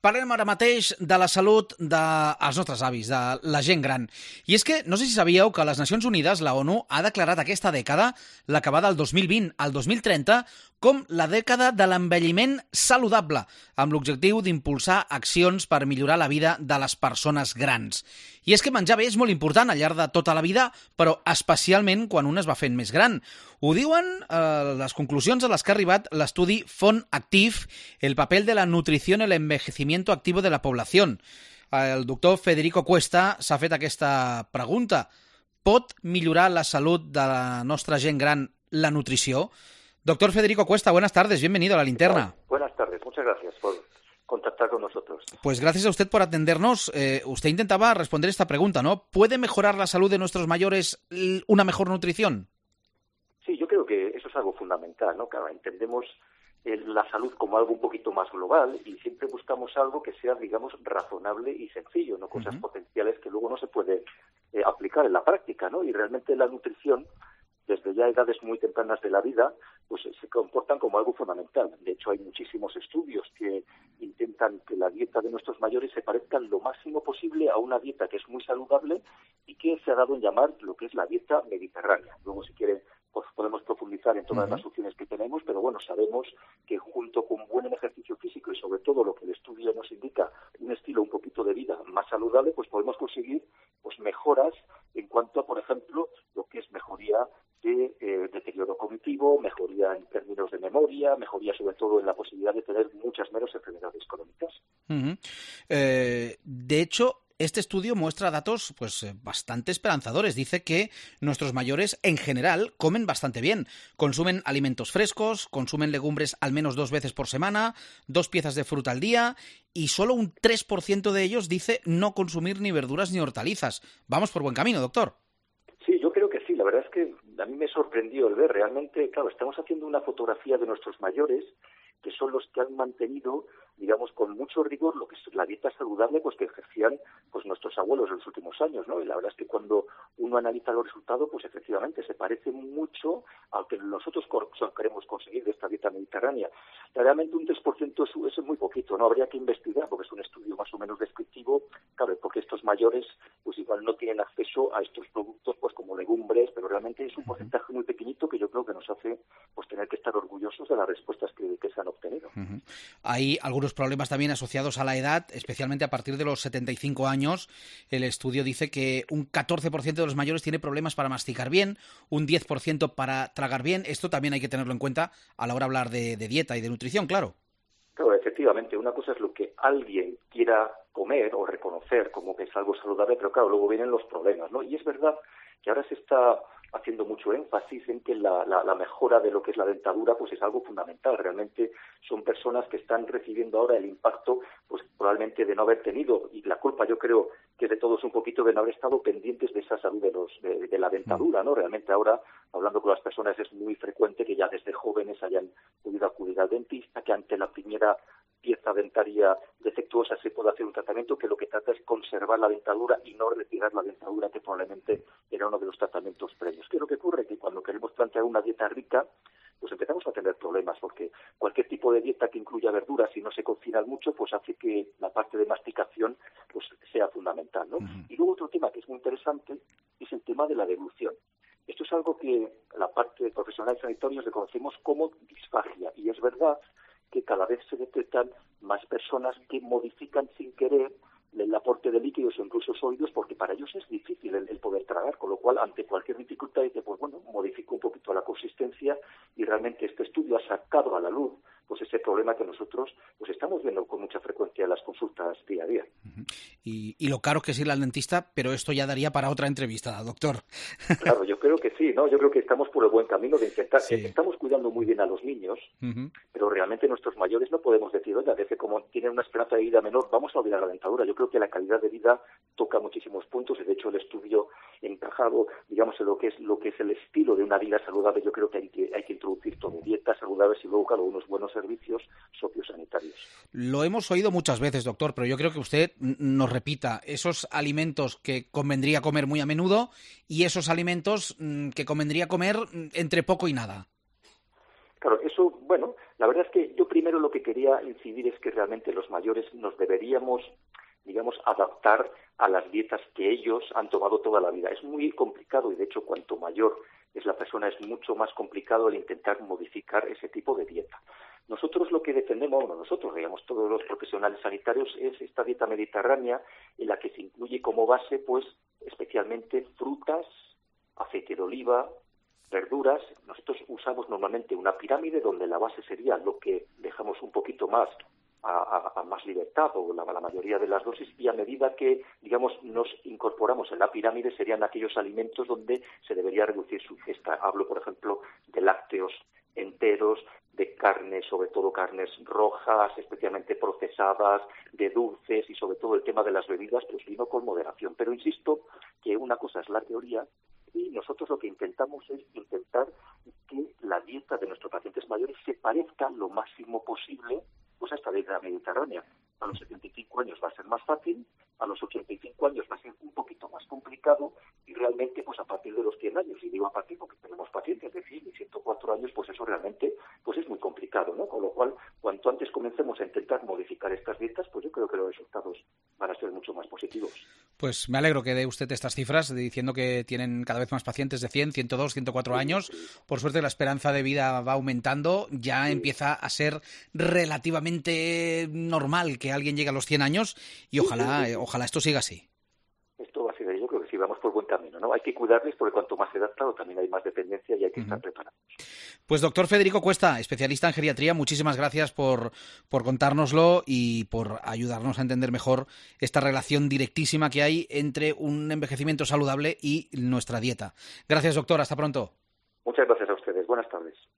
Parlem ara mateix de la salut dels nostres avis, de la gent gran. I és que, no sé si sabíeu que a les Nacions Unides, la ONU, ha declarat aquesta dècada, la que va del 2020 al 2030, com la dècada de l'envelliment saludable, amb l'objectiu d'impulsar accions per millorar la vida de les persones grans. I és que menjar bé és molt important al llarg de tota la vida, però especialment quan un es va fent més gran. Ho diuen les conclusions a les que ha arribat l'estudi Font Activ, el papel de la nutrició en el envejecimiento activo de la población. El doctor Federico Cuesta s'ha fet aquesta pregunta. Pot millorar la salut de la nostra gent gran la nutrició? Doctor Federico Cuesta, buenas tardes, bienvenido a La Linterna. Buenas tardes, muchas gracias por contactar con nosotros. Pues gracias a usted por atendernos. Usted intentaba responder esta pregunta, ¿no? ¿Puede mejorar la salud de nuestros mayores una mejor nutrición? Sí, yo creo que eso es algo fundamental, ¿no? Claro, entendemos la salud como algo un poquito más global y siempre buscamos algo que sea, digamos, razonable y sencillo, no cosas potenciales que luego no se pueden aplicar en la práctica, ¿no? Y realmente la nutrición, desde ya edades muy tempranas de la vida, pues se comportan como algo fundamental. De hecho, hay muchísimos estudios que intentan que la dieta de nuestros mayores se parezca lo máximo posible a una dieta que es muy saludable y que se ha dado en llamar lo que es la dieta mediterránea. Luego, si quieren, pues podemos profundizar en todas las opciones que tenemos, pero bueno, sabemos que junto con buen ejercicio físico y sobre todo lo que el estudio nos indica, un estilo un poquito de vida más saludable, pues podemos conseguir pues mejoras en cuanto a, por ejemplo, lo que es mejoría de deterioro cognitivo, mejoría en términos de memoria, mejoría sobre todo en la posibilidad de tener muchas menos enfermedades crónicas. De hecho, este estudio muestra datos bastante esperanzadores. Dice que nuestros mayores en general comen bastante bien. Consumen alimentos frescos, consumen legumbres al menos 2 veces por semana, 2 piezas de fruta al día y solo un 3% de ellos dice no consumir ni verduras ni hortalizas. Vamos por buen camino, doctor. Sí, yo creo que sí. La verdad es que a mí me sorprendió el ver realmente, claro, estamos haciendo una fotografía de nuestros mayores que son los que han mantenido, digamos, con mucho rigor lo que es la dieta saludable pues que ejercían pues nuestros abuelos en los últimos años, ¿no? Y la verdad es que cuando uno analiza los resultados, pues efectivamente se parece mucho a lo que nosotros queremos conseguir de esta dieta mediterránea. Realmente un 3% es muy poquito, ¿no? Habría que investigar, porque es un estudio más o menos descriptivo, claro, porque estos mayores pues igual no tienen acceso a estos productos pues como legumbres, pero realmente es un porcentaje muy pequeñito que yo creo que nos hace pues tener que estar orgullosos de las respuestas que se han obtenido. Hay algunos problemas también asociados a la edad, especialmente a partir de los 75 años. El estudio dice que un 14% de los mayores tiene problemas para masticar bien, un 10% para tragar bien. Esto también hay que tenerlo en cuenta a la hora de hablar de dieta y de nutrición, claro. Claro, efectivamente, una cosa es lo que alguien quiera comer o reconocer como que es algo saludable, pero claro, luego vienen los problemas, ¿no? Y es verdad que ahora se está haciendo mucho énfasis en que la mejora de lo que es la dentadura pues es algo fundamental. Realmente son personas que están recibiendo ahora el impacto pues probablemente de no haber tenido, y la culpa yo creo que de todos un poquito de no haber estado pendientes de esa salud de la dentadura, ¿no? Realmente ahora, hablando con las personas, es muy frecuente que ya desde jóvenes hayan podido acudir al dentista, que ante la primera pieza dentaria defectuosa se puede hacer un tratamiento que lo que trata es conservar la dentadura y no retirar la dentadura, que probablemente era uno de los tratamientos previos. ¿Qué es lo que ocurre? Que cuando queremos plantear una dieta rica, pues empezamos a tener problemas, porque cualquier tipo de dieta que incluya verduras y no se cocinan mucho, pues hace que la parte de masticación pues sea fundamental, ¿no? Y luego otro tema que es muy interesante es el tema de la deglución. Esto es algo que la parte de profesionales sanitarios le conocemos como disfagia, y es verdad que cada vez se detectan más personas que modifican sin querer el aporte de líquidos o incluso sólidos, porque para ellos es difícil el poder tragar, con lo cual ante cualquier dificultad dice, pues bueno, modifico un poquito la consistencia, y realmente este estudio ha sacado a la luz pues ese problema que nosotros pues estamos viendo con mucha frecuencia en las consultas día a día. Y lo caro que es ir al dentista, pero esto ya daría para otra entrevista, doctor. Claro, yo creo que sí, ¿no? Yo creo que estamos por el buen camino de intentar, estamos cuidando muy bien a los niños, pero realmente nuestros mayores no podemos decir, oiga, desde como tienen una esperanza de vida menor, vamos a olvidar la dentadura. Yo creo que la calidad de vida toca muchísimos puntos, y de hecho el estudio encajado, digamos, en lo que es el estilo de una vida saludable. Yo creo que hay que introducir todo, dietas saludables y luego, claro, unos buenos servicios sociosanitarios. Lo hemos oído muchas veces, doctor, pero yo creo que usted nos repita esos alimentos que convendría comer muy a menudo y esos alimentos que convendría comer entre poco y nada. Claro, eso, bueno, la verdad es que yo primero lo que quería incidir es que realmente los mayores nos deberíamos, digamos, adaptar a las dietas que ellos han tomado toda la vida. Es muy complicado y, de hecho, cuanto mayor es la persona, es mucho más complicado el intentar modificar ese tipo de dieta. Nosotros lo que defendemos, bueno, nosotros, digamos, todos los profesionales sanitarios, es esta dieta mediterránea en la que se incluye como base, pues, especialmente frutas, aceite de oliva, verduras. Nosotros usamos normalmente una pirámide donde la base sería lo que dejamos un poquito más a más libertad o la mayoría de las dosis, y a medida que, digamos, nos incorporamos en la pirámide serían aquellos alimentos donde se debería reducir su ingesta. Hablo, por ejemplo, de lácteos enteros, de carnes, sobre todo carnes rojas, especialmente procesadas, de dulces y sobre todo el tema de las bebidas, pues vino con moderación. Pero insisto que una cosa es la teoría y nosotros lo que intentamos es intentar que la dieta de nuestros pacientes mayores se parezca lo máximo posible pues a esta dieta mediterránea. A los 75 años va a ser más fácil, a los 85 años va a ser un poquito más complicado y realmente pues a partir de los 100 años, y digo a partir porque tenemos pacientes de 100 y 104 años, pues eso realmente pues es muy complicado, ¿no? Con lo cual, cuanto antes comencemos a intentar modificar estas dietas, pues yo creo que los resultados van a ser mucho más positivos. Pues me alegro que dé usted estas cifras, diciendo que tienen cada vez más pacientes de 100, 102, 104 años. Sí. Por suerte la esperanza de vida va aumentando, ya empieza a ser relativamente normal que alguien llegue a los 100 años y ojalá esto siga así. Esto va a ser, yo creo que sí, vamos por buen camino, ¿no? Hay que cuidarles porque cuanto más edad, claro, también hay más dependencia y hay que estar preparados. Pues doctor Federico Cuesta, especialista en geriatría, muchísimas gracias por contárnoslo y por ayudarnos a entender mejor esta relación directísima que hay entre un envejecimiento saludable y nuestra dieta. Gracias, doctor. Hasta pronto. Muchas gracias a ustedes. Buenas tardes.